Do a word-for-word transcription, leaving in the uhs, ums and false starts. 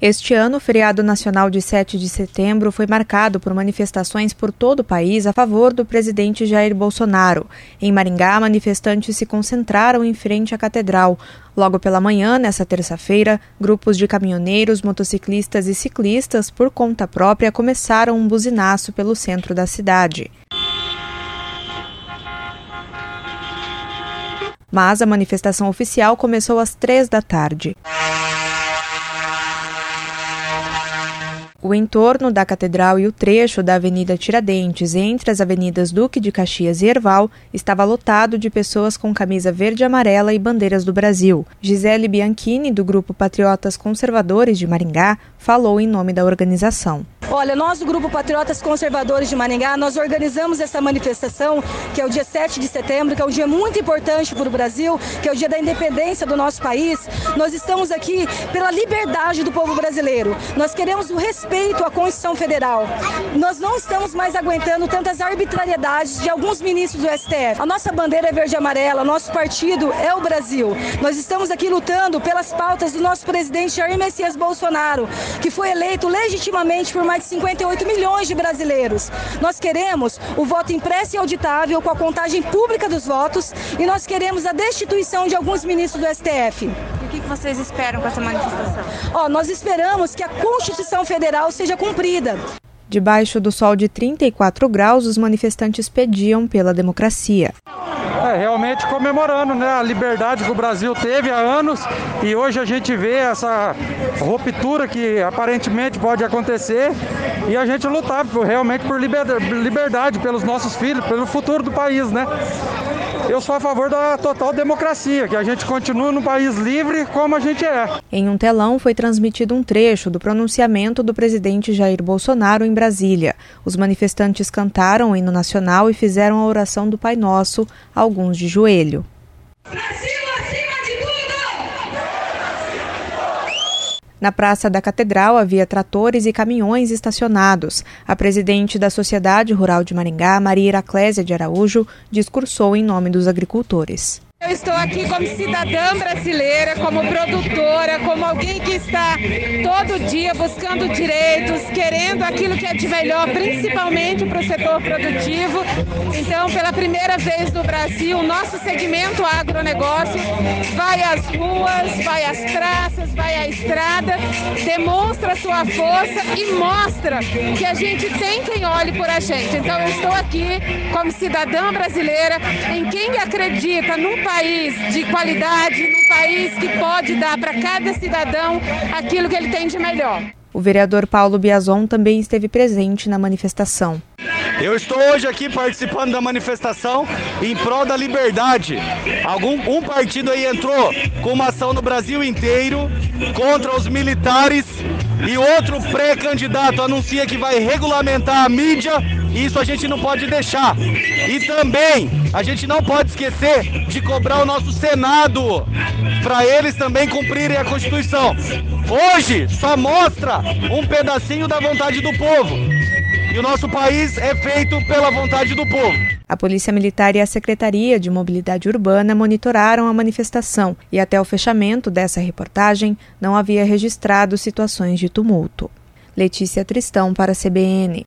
Este ano, o feriado nacional de sete de setembro foi marcado por manifestações por todo o país a favor do presidente Jair Bolsonaro. Em Maringá, manifestantes se concentraram em frente à catedral. Logo pela manhã, nesta terça-feira, grupos de caminhoneiros, motociclistas e ciclistas, por conta própria, começaram um buzinaço pelo centro da cidade. Mas a manifestação oficial começou às três da tarde. O entorno da catedral e o trecho da Avenida Tiradentes, entre as avenidas Duque de Caxias e Herval, estava lotado de pessoas com camisa verde e amarela e bandeiras do Brasil. Gisele Bianchini, do Grupo Patriotas Conservadores de Maringá, falou em nome da organização. Olha, nós do Grupo Patriotas Conservadores de Maringá, nós organizamos essa manifestação, que é o dia sete de setembro, que é um dia muito importante para o Brasil, que é o dia da independência do nosso país. Nós estamos aqui pela liberdade do povo brasileiro. Nós queremos o respeito à Constituição Federal. Nós não estamos mais aguentando tantas arbitrariedades de alguns ministros do S T F. A nossa bandeira é verde e amarela, nosso partido é o Brasil. Nós estamos aqui lutando pelas pautas do nosso presidente Jair Messias Bolsonaro, que foi eleito legitimamente por mais de cinquenta e oito milhões de brasileiros. Nós queremos o voto impresso e auditável com a contagem pública dos votos e nós queremos a destituição de alguns ministros do S T F. E o que vocês esperam com essa manifestação? Oh, nós esperamos que a Constituição Federal seja cumprida. Debaixo do sol de trinta e quatro graus, os manifestantes pediam pela democracia. É, realmente comemorando, né, a liberdade que o Brasil teve há anos e hoje a gente vê essa ruptura que aparentemente pode acontecer e a gente lutar por, realmente por liberdade, pelos nossos filhos, pelo futuro do país, né? Eu sou a favor da total democracia, que a gente continue num país livre como a gente é. Em um telão foi transmitido um trecho do pronunciamento do presidente Jair Bolsonaro em Brasília. Os manifestantes cantaram o hino nacional e fizeram a oração do Pai Nosso, alguns de joelho. Na Praça da Catedral havia tratores e caminhões estacionados. A presidente da Sociedade Rural de Maringá, Maria Iraclésia de Araújo, discursou em nome dos agricultores. Eu estou aqui como cidadã brasileira, como produtora, como alguém que está todo dia buscando direitos, querendo aquilo que é de melhor, principalmente para o setor produtivo. Então, pela primeira vez no Brasil, o nosso segmento agronegócio vai às ruas, vai às praças, vai à estrada, demonstra sua força e mostra que a gente tem quem olhe por a gente. Então, eu estou aqui como cidadã brasileira, em quem acredita num país país de qualidade, num país que pode dar para cada cidadão aquilo que ele tem de melhor. O vereador Paulo Biazon também esteve presente na manifestação. Eu estou hoje aqui participando da manifestação em prol da liberdade. Algum, um partido aí entrou com uma ação no Brasil inteiro contra os militares e outro pré-candidato anuncia que vai regulamentar a mídia. Isso a gente não pode deixar. E também a gente não pode esquecer de cobrar o nosso Senado para eles também cumprirem a Constituição. Hoje só mostra um pedacinho da vontade do povo. E o nosso país é feito pela vontade do povo. A Polícia Militar e a Secretaria de Mobilidade Urbana monitoraram a manifestação e até o fechamento dessa reportagem não havia registrado situações de tumulto. Letícia Tristão para a C B N.